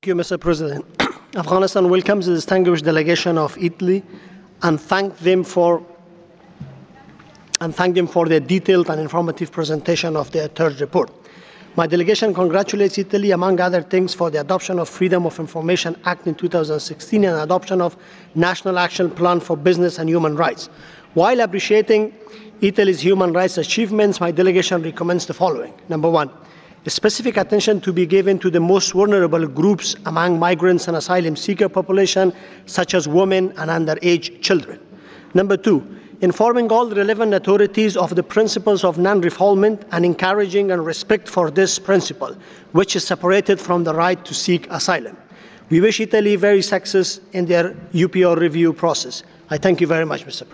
Mr. President. Afghanistan welcomes the distinguished delegation of Italy and thank them for their detailed and informative presentation of their third report. My delegation congratulates Italy, among other things, for the adoption of Freedom of Information Act in 2016 and adoption of National Action Plan for Business and Human Rights. While appreciating Italy's human rights achievements, my delegation recommends the following. Number one, specific attention to be given to the most vulnerable groups among migrants and asylum seeker population, such as women and underage children. Number two, informing all relevant authorities of the principles of non-refoulement and encouraging and respect for this principle, which is separated from the right to seek asylum. We wish Italy very success in their UPR review process. I thank you very much, Mr. President.